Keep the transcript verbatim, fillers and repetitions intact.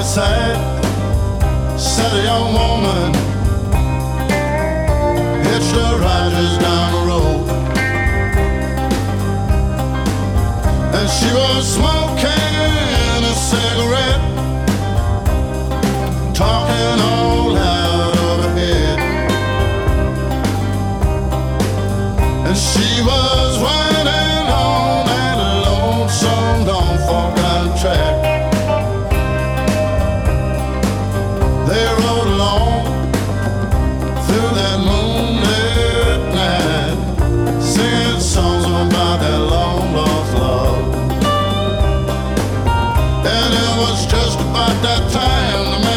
outside, said a young woman hitched her ride just down the road. And she was smoking a cigarette, talking all out of her head. And she was winding on that lonesome Don't Fall Down track. They rode along through that moonlit night, singing songs about that long lost love. And it was just about that time the